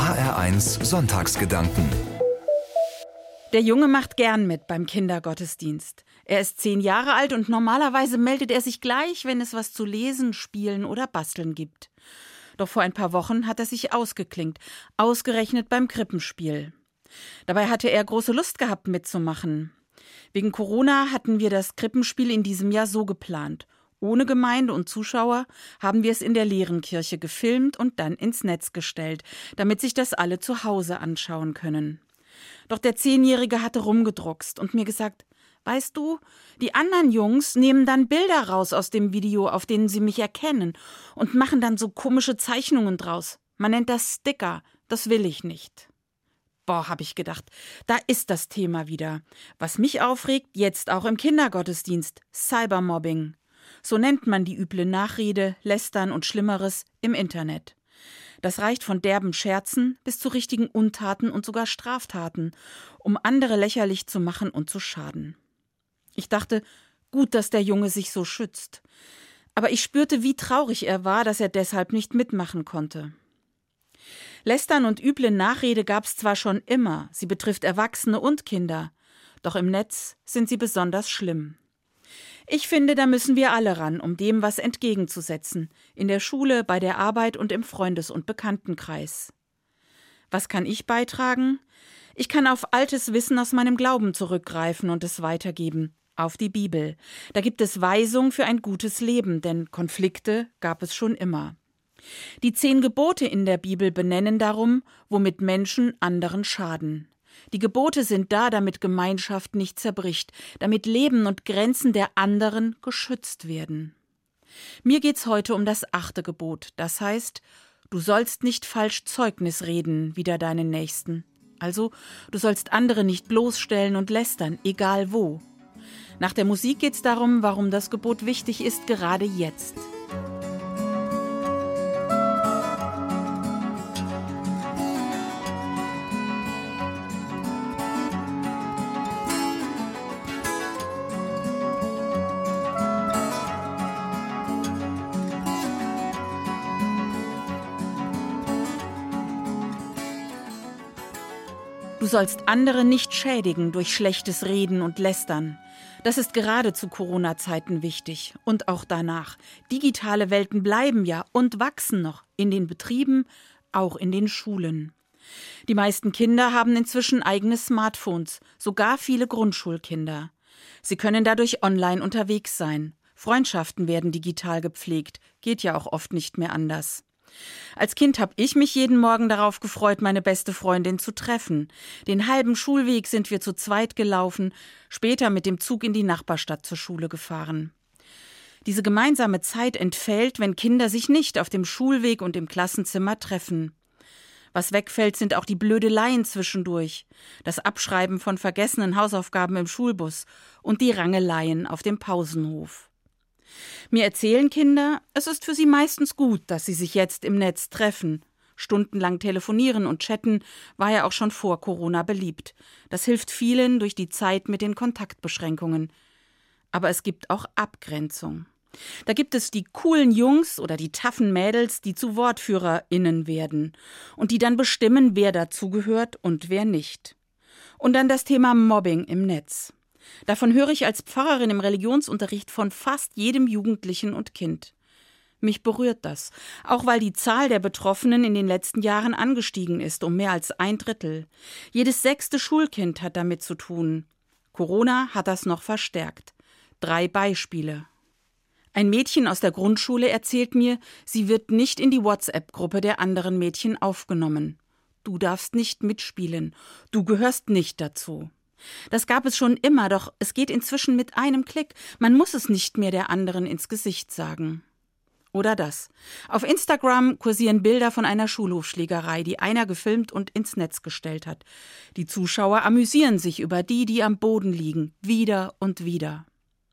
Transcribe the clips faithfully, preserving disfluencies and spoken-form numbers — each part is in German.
H R eins Sonntagsgedanken. Der Junge macht gern mit beim Kindergottesdienst. Er ist zehn Jahre alt und normalerweise meldet er sich gleich, wenn es was zu lesen, spielen oder basteln gibt. Doch vor ein paar Wochen hat er sich ausgeklinkt, ausgerechnet beim Krippenspiel. Dabei hatte er große Lust gehabt, mitzumachen. Wegen Corona hatten wir das Krippenspiel in diesem Jahr so geplant. Ohne Gemeinde und Zuschauer haben wir es in der leeren Kirche gefilmt und dann ins Netz gestellt, damit sich das alle zu Hause anschauen können. Doch der Zehnjährige hatte rumgedruckst und mir gesagt, weißt du, die anderen Jungs nehmen dann Bilder raus aus dem Video, auf denen sie mich erkennen und machen dann so komische Zeichnungen draus. Man nennt das Sticker, das will ich nicht. Boah, hab ich gedacht, da ist das Thema wieder. Was mich aufregt, jetzt auch im Kindergottesdienst, Cybermobbing. So nennt man die üble Nachrede, Lästern und Schlimmeres im Internet. Das reicht von derben Scherzen bis zu richtigen Untaten und sogar Straftaten, um andere lächerlich zu machen und zu schaden. Ich dachte, gut, dass der Junge sich so schützt. Aber ich spürte, wie traurig er war, dass er deshalb nicht mitmachen konnte. Lästern und üble Nachrede gab's zwar schon immer, sie betrifft Erwachsene und Kinder, doch im Netz sind sie besonders schlimm. Ich finde, da müssen wir alle ran, um dem was entgegenzusetzen, in der Schule, bei der Arbeit und im Freundes- und Bekanntenkreis. Was kann ich beitragen? Ich kann auf altes Wissen aus meinem Glauben zurückgreifen und es weitergeben, auf die Bibel. Da gibt es Weisung für ein gutes Leben, denn Konflikte gab es schon immer. Die zehn Gebote in der Bibel benennen darum, womit Menschen anderen schaden. Die Gebote sind da, damit Gemeinschaft nicht zerbricht, damit Leben und Grenzen der anderen geschützt werden. Mir geht's heute um das achte Gebot, das heißt, du sollst nicht falsch Zeugnis reden wider deinen Nächsten. Also, du sollst andere nicht bloßstellen und lästern, egal wo. Nach der Musik geht's darum, warum das Gebot wichtig ist, gerade jetzt. Du sollst andere nicht schädigen durch schlechtes Reden und Lästern. Das ist gerade zu Corona-Zeiten wichtig und auch danach. Digitale Welten bleiben ja und wachsen noch in den Betrieben, auch in den Schulen. Die meisten Kinder haben inzwischen eigene Smartphones, sogar viele Grundschulkinder. Sie können dadurch online unterwegs sein. Freundschaften werden digital gepflegt, geht ja auch oft nicht mehr anders. Als Kind habe ich mich jeden Morgen darauf gefreut, meine beste Freundin zu treffen. Den halben Schulweg sind wir zu zweit gelaufen, später mit dem Zug in die Nachbarstadt zur Schule gefahren. Diese gemeinsame Zeit entfällt, wenn Kinder sich nicht auf dem Schulweg und im Klassenzimmer treffen. Was wegfällt, sind auch die Blödeleien zwischendurch, das Abschreiben von vergessenen Hausaufgaben im Schulbus und die Rangeleien auf dem Pausenhof. Mir erzählen Kinder, es ist für sie meistens gut, dass sie sich jetzt im Netz treffen. Stundenlang telefonieren und chatten war ja auch schon vor Corona beliebt. Das hilft vielen durch die Zeit mit den Kontaktbeschränkungen. Aber es gibt auch Abgrenzung. Da gibt es die coolen Jungs oder die taffen Mädels, die zu WortführerInnen werden und die dann bestimmen, wer dazugehört und wer nicht. Und dann das Thema Mobbing im Netz. Davon höre ich als Pfarrerin im Religionsunterricht von fast jedem Jugendlichen und Kind. Mich berührt das, auch weil die Zahl der Betroffenen in den letzten Jahren angestiegen ist, um mehr als ein Drittel. Jedes sechste Schulkind hat damit zu tun. Corona hat das noch verstärkt. Drei Beispiele. Ein Mädchen aus der Grundschule erzählt mir, sie wird nicht in die WhatsApp-Gruppe der anderen Mädchen aufgenommen. Du darfst nicht mitspielen, du gehörst nicht dazu. Das gab es schon immer, doch es geht inzwischen mit einem Klick. Man muss es nicht mehr der anderen ins Gesicht sagen. Oder das. Auf Instagram kursieren Bilder von einer Schulhofschlägerei, die einer gefilmt und ins Netz gestellt hat. Die Zuschauer amüsieren sich über die, die am Boden liegen, wieder und wieder.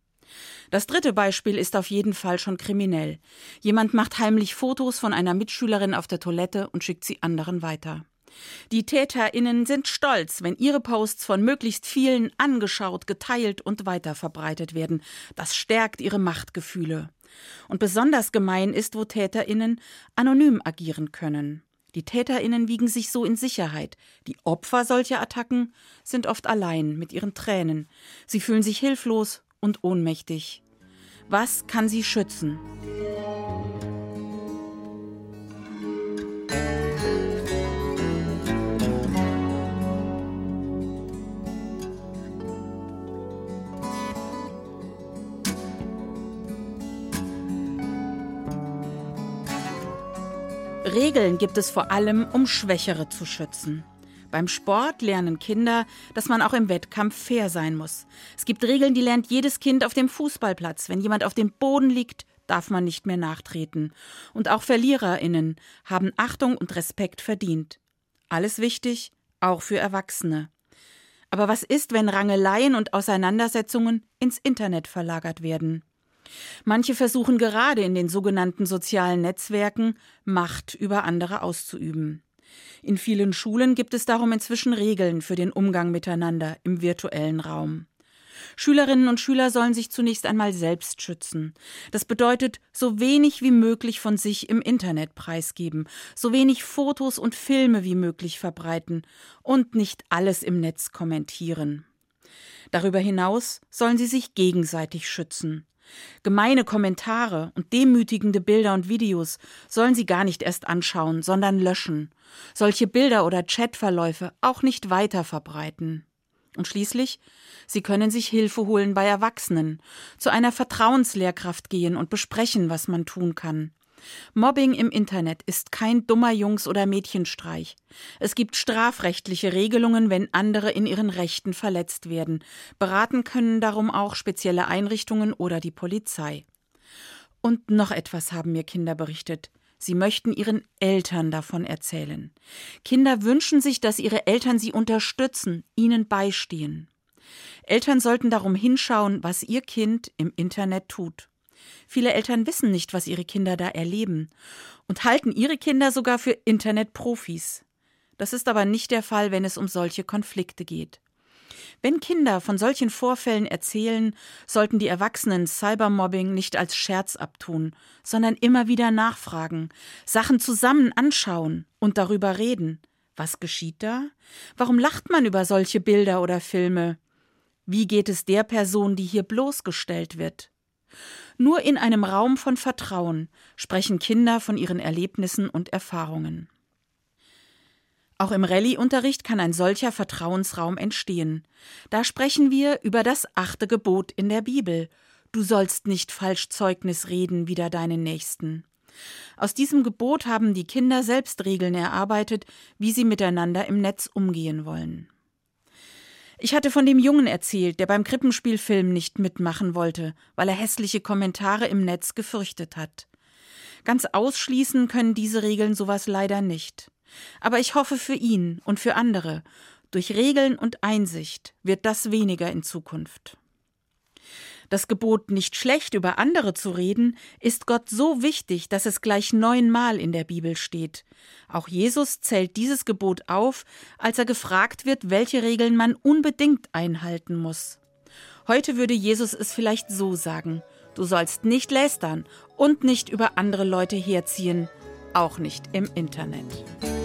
Das dritte Beispiel ist auf jeden Fall schon kriminell. Jemand macht heimlich Fotos von einer Mitschülerin auf der Toilette und schickt sie anderen weiter. Die TäterInnen sind stolz, wenn ihre Posts von möglichst vielen angeschaut, geteilt und weiterverbreitet werden. Das stärkt ihre Machtgefühle. Und besonders gemein ist, wo TäterInnen anonym agieren können. Die TäterInnen wiegen sich so in Sicherheit. Die Opfer solcher Attacken sind oft allein mit ihren Tränen. Sie fühlen sich hilflos und ohnmächtig. Was kann sie schützen? Regeln gibt es vor allem, um Schwächere zu schützen. Beim Sport lernen Kinder, dass man auch im Wettkampf fair sein muss. Es gibt Regeln, die lernt jedes Kind auf dem Fußballplatz. Wenn jemand auf dem Boden liegt, darf man nicht mehr nachtreten. Und auch VerliererInnen haben Achtung und Respekt verdient. Alles wichtig, auch für Erwachsene. Aber was ist, wenn Rangeleien und Auseinandersetzungen ins Internet verlagert werden? Manche versuchen gerade in den sogenannten sozialen Netzwerken Macht über andere auszuüben. In vielen Schulen gibt es darum inzwischen Regeln für den Umgang miteinander im virtuellen Raum. Schülerinnen und Schüler sollen sich zunächst einmal selbst schützen. Das bedeutet, so wenig wie möglich von sich im Internet preisgeben, so wenig Fotos und Filme wie möglich verbreiten und nicht alles im Netz kommentieren. Darüber hinaus sollen sie sich gegenseitig schützen. Gemeine Kommentare und demütigende Bilder und Videos sollen sie gar nicht erst anschauen, sondern löschen. Solche Bilder oder Chatverläufe auch nicht weiter verbreiten. Und schließlich, sie können sich Hilfe holen bei Erwachsenen, zu einer Vertrauenslehrkraft gehen und besprechen, was man tun kann. Mobbing im Internet ist kein dummer Jungs- oder Mädchenstreich. Es gibt strafrechtliche Regelungen, wenn andere in ihren Rechten verletzt werden. Beraten können darum auch spezielle Einrichtungen oder die Polizei. Und noch etwas haben mir Kinder berichtet. Sie möchten ihren Eltern davon erzählen. Kinder wünschen sich, dass ihre Eltern sie unterstützen, ihnen beistehen. Eltern sollten darum hinschauen, was ihr Kind im Internet tut. Viele Eltern wissen nicht, was ihre Kinder da erleben und halten ihre Kinder sogar für Internetprofis. Das ist aber nicht der Fall, wenn es um solche Konflikte geht. Wenn Kinder von solchen Vorfällen erzählen, sollten die Erwachsenen Cybermobbing nicht als Scherz abtun, sondern immer wieder nachfragen, Sachen zusammen anschauen und darüber reden. Was geschieht da? Warum lacht man über solche Bilder oder Filme? Wie geht es der Person, die hier bloßgestellt wird? Nur in einem Raum von Vertrauen sprechen Kinder von ihren Erlebnissen und Erfahrungen. Auch im Rallye-Unterricht kann ein solcher Vertrauensraum entstehen. Da sprechen wir über das achte Gebot in der Bibel. Du sollst nicht falsch Zeugnis reden wider deinen Nächsten. Aus diesem Gebot haben die Kinder selbst Regeln erarbeitet, wie sie miteinander im Netz umgehen wollen. Ich hatte von dem Jungen erzählt, der beim Krippenspielfilm nicht mitmachen wollte, weil er hässliche Kommentare im Netz gefürchtet hat. Ganz ausschließen können diese Regeln sowas leider nicht. Aber ich hoffe für ihn und für andere, durch Regeln und Einsicht wird das weniger in Zukunft. Das Gebot, nicht schlecht über andere zu reden, ist Gott so wichtig, dass es gleich neunmal in der Bibel steht. Auch Jesus zählt dieses Gebot auf, als er gefragt wird, welche Regeln man unbedingt einhalten muss. Heute würde Jesus es vielleicht so sagen: Du sollst nicht lästern und nicht über andere Leute herziehen, auch nicht im Internet.